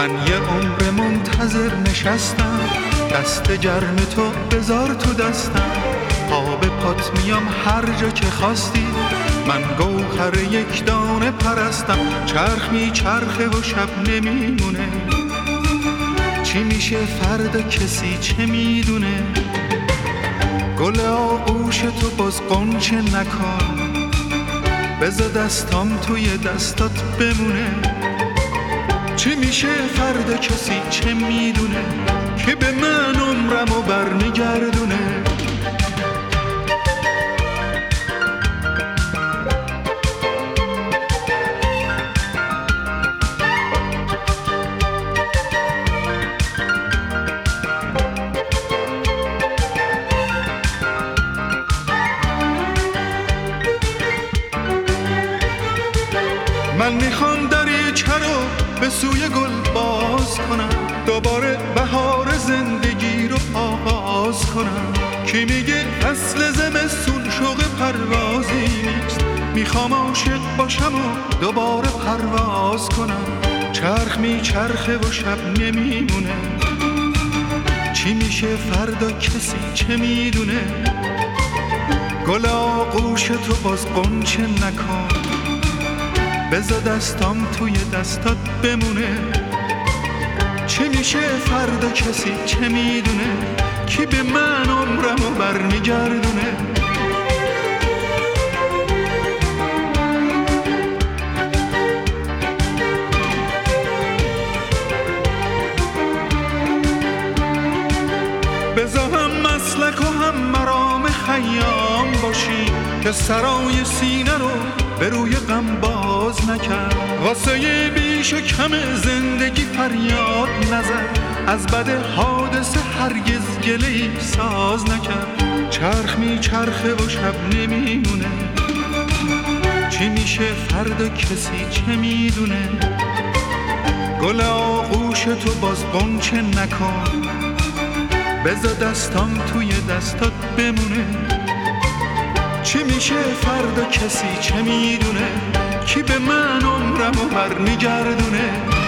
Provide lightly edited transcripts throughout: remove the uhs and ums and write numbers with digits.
من یه عمر منتظر نشستم، دست گرم تو بذار تو دستم، پا به پات میام هر جا که خواستی، من گوهر یک دانه پرستم. چرخ میچرخه و شب نمیمونه، چی میشه فردا کسی چه میدونه. گل آغوش تو باز غنچه نکن، بذار دستام توی دستات بمونه. چی میشه فردا کسی چه میدونه، که به من عمرمو برمیگردونه. من میخوام دریچه رو به سوی گل باز کنم، دوباره بهار زندگی رو آغاز کنم. کی میگه فصل زمستون شوق پروازی نیست، میخوام عاشق باشم و دوباره پرواز کنم. چرخ میچرخه و شب نمیمونه، چی میشه فردا کسی چه میدونه. گل آغوش تو باز غنچه نکن، بذار دستام توی دستات بمونه. چی میشه فردا کسی چه میدونه، کی به من عمرمو برمیگردونه. بذار هم مسلک و هم مرام خیام باشی، که سرای سینه رو به روی غم باز نکرد. واسه بیش و کم زندگی فریاد نزد، از بد حادثه هرگز گله‌ای ساز نکرد. چرخ میچرخه و شب نمیمونه، چی میشه فردا کسی چه میدونه. گل آغوش تو باز غنچه نکن، بذار دستام توی دستات بمونه. چی میشه فردا کسی چه میدونه، کی به من عمرمو برمیگردونه.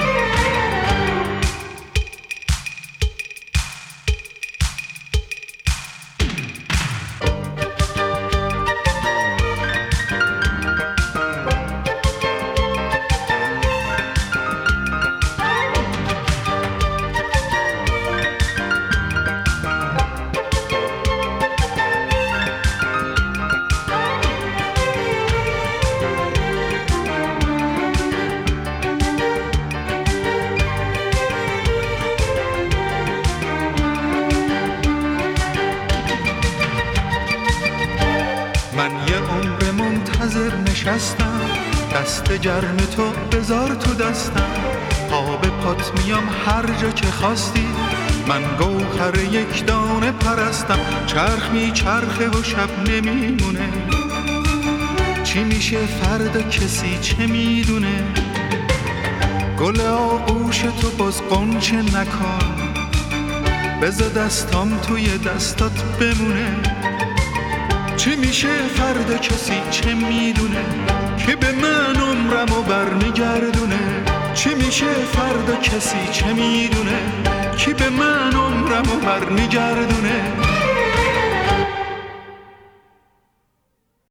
من یه عمر منتظر نشستم، دست گرم تو بذار تو دستم، پا به پات میام هر جا که خواستی، من گوهر یک دانه پرستم. چرخ میچرخه و شب نمیمونه، چی میشه فردا کسی چه میدونه. گل آغوش تو باز غنچه نکن، بذار دستام توی دستات بمونه. چی میشه فردا کسی چه میدونه، که به من عمرمو برمیگردونه. چی میشه فردا کسی چه میدونه، که به من عمرمو برمیگردونه.